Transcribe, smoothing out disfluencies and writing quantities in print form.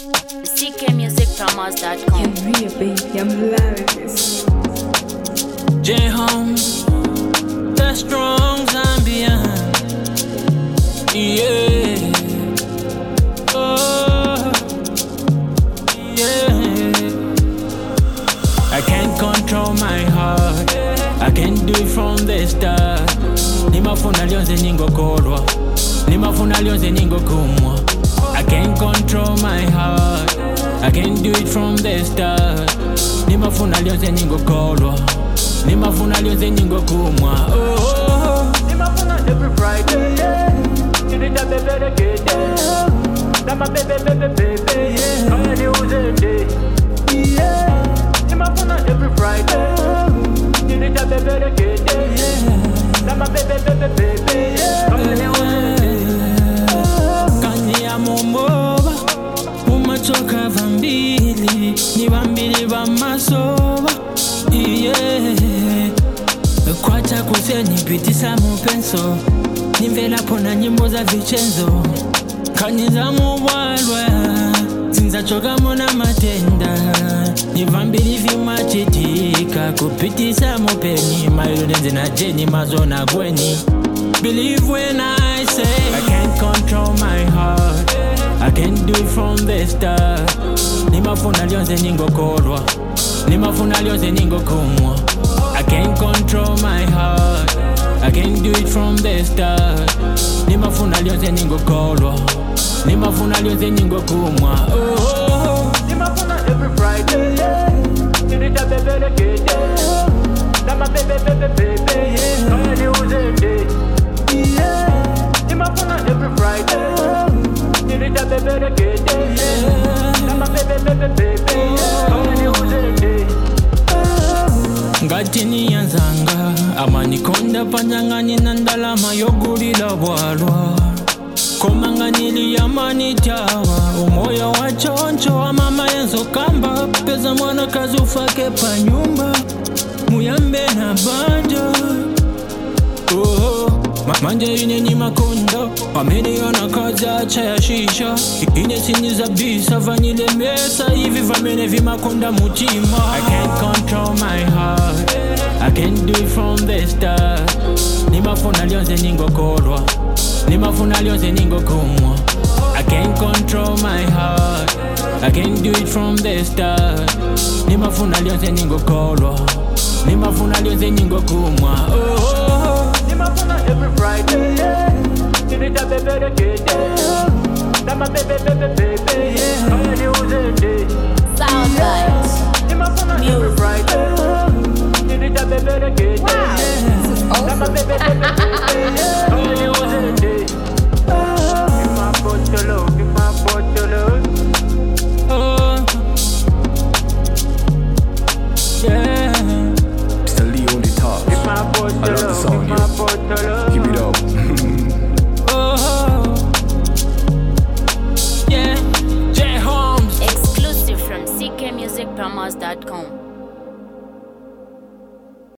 CKmusicpromos.com. Yeah, real baby, I'm loving this. J-Home, the strong Zambian. Yeah. Oh, yeah. I can't control my heart. I can't do it from the start. Nimafuna lyonse ningokolwa. Nimafuna lyonse ningokumwa. I can't control my heart. I can't do it from the start. Nimafuna lyonse ningokolwa. Nimafuna lyonse ningokumwa. Oh, Nimafuna every Friday. Till it a baby the gate. Nama baby. Come and use it. Nimafuna every Friday. Till it a baby the gate. Nama baby. Come and use it. Kanya momoba. Umachoka vambili. Ni vambili vamasoba. Yeah. Kwacha kuseni pitisa mupenso. Nimvela pona nyimbo za Vincenzo. Kanyiza mubwalwa. Sinzachoka mona matenda. Nivambili vimachitika. Kupitisa mupeni. Mayonenze na jeni mazona gweni. Believe when I say I can't control my heart. I can't do it from the start. Nimafuna lyonse ningokolwa. Nimafuna lyonse ningokumwa. I can't control my heart. I can't do it from the start. Nimafuna lyonse ningokolwa. Nimafuna lyonse ningokumwa. Oh, Nimafuna every Friday. Till it a baby the gate. Nama baby. Come and use it. Nimafuna every Friday. Till it a baby the gate. Nama baby. Come and use it. ngati niyanzanga amanikonda panyang'ani na ndalama yogulila bwalwa komanga niliyamanichawa umoyo wa choncho wa mama yenzo kamba peza mwana kazi ufake pa nyumba muyambe na banja manje inenyi makondo wameniona kazi acha ya shisha inesinyiza bisa vanyile mesa hivi vamene vimakonda mutima I can't control my heart. I can't do it from the start. Nimafuna lyonse ningokolwa. Nimafuna lyonse ningokumwa. I can't control my heart. I can't do it from the start. Nimafuna lyonse ningokolwa. Nimafuna lyonse ningokumwa. Oh, Nimafuna every Friday. Till it a baby the gate. Nama baby. Come and use it. Soundlight. Nimafuna every Friday. Till it a baby the gate. Nama baby.